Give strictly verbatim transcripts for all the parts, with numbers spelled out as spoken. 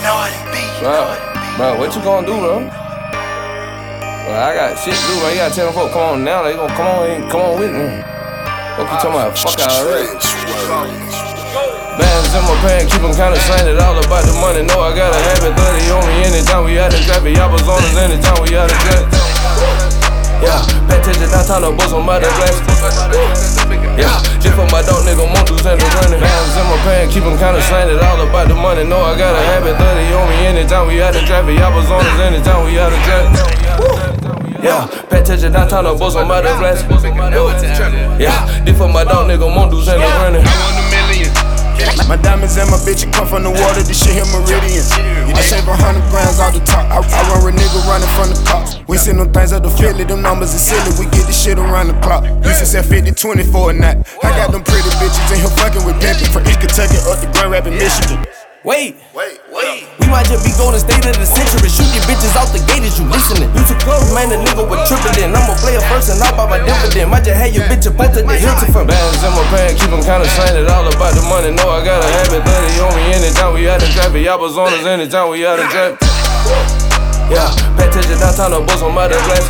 Bro, bro, what you gonna do, bro? Well, I got shit to do, bro. You gotta tell them folks, come on now. They gonna come on, come on with me. What you talking about? Fuck out of it. Bands in my pants, keep them kinda slanted. All about the money, know I gotta have it. thirty on me anytime we out in traffic. Y'all was on us anytime we out in traffic. Yeah, pay attention downtown, the boys on my glass. Yeah, just for my dog nigga, Montus and the running. Bands in my pants, keep them kinda slanted. All about the money, know I gotta have it. thirty on me anytime we out in traffic. Y'all was on us anytime we out in traffic. Yeah, pay attention downtown, the boys on my glass. Yeah, this for my dog nigga, Montus and the running. My diamonds and my bitch come from the water, this shit here Meridian. I shave a hundred grams out the top. I, I run with nigga running from the cops. We send them things up the Philly, them numbers are silly. We get this shit around the clock. Used to sell fifty twenty for a night. I got them pretty bitches in here fucking with pimpin'. From East Kentucky up to Grand Rapids, Michigan. Wait, wait, wait. We might just be golden state of the century. Shoot these bitches out the gate as you listening. You too close, man, the nigga with triple in. I'ma play a first and I'll buy my dividend. Might just have your bitch up to the Hilton from bands in my pants, keep them kinda slanted. All about the money, know I gotta have it. thirty on me anytime we out in traffic. Y'all was on us anytime we out in traffic. Yeah, pay attention downtown, the boys on my glass.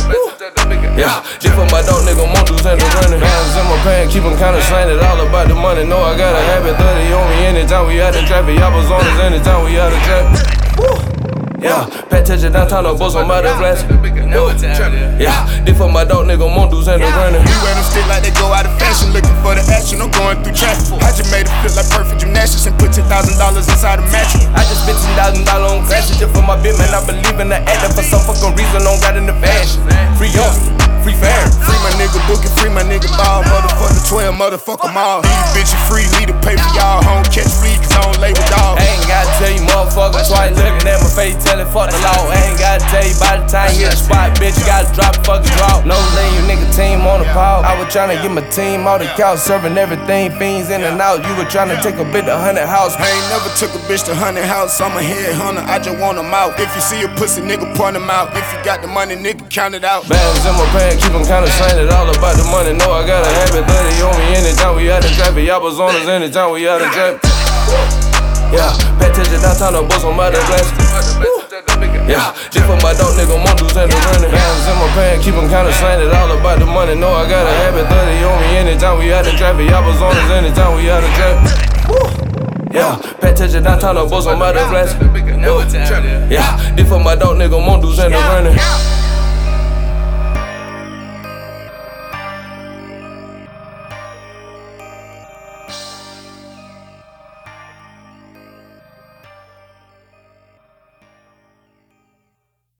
Yeah, just for my dog nigga, Montus and the running. Bands in my pants, keep them kinda slanted. All about the money, know I gotta have it. thirty on me anytime we out in traffic. Y'all was on us anytime we out in traffic. Yeah, pay attention downtown, the boys on my glass. Yeah, this for my dog nigga, Montus and the running. We wear them stick like they go out of fashion, looking for the action. I'm going through traffic. I just made it feel like perfect gymnastics and put ten thousand dollars inside a mattress. I just spent ten thousand dollars on classes just for my bit, man. I believe in the acting for some fucking reason. I'm got in the fashion. Free up, free fair. Free my nigga Bookie, free my nigga Ball. Motherfucker twelve, motherfucker them all. These bitches free, need to pay for y'all. Home catch free, cause I don't label dog. I ain't gotta tell you motherfucker twice. Looking at my face, tellin' fuck the law. I ain't gotta tell you by the time you hit the spot, bitch, you gotta drop the fucking draw. No lane, you nigga team on the pile. I was tryna get my team out the couch, serving everything, fiends in and out. You were tryna take a bit to hundred house. I ain't never took a bitch to hundred house. I'm a head hunter, I just want them out. If you see a pussy, nigga, point them out. If you got the money, nigga, count it out. Bands in my pants, keep them kinda slanted. All about the money, know I gotta have it. thirty on me anytime we out in traffic. Y'all was on us anytime we out in traffic. Yeah, pay attention downtown, the boys on my glass. Yeah, just for my dog nigga, Montus and the running. Bands in my pants, keep them kinda slanted. All about the money, know I gotta have it. thirty on me anytime we out in traffic. Y'all was on us anytime we out in traffic. Yeah, pay attention downtown, the boys on my glass. Yeah, this for my dog nigga, Montus and the running.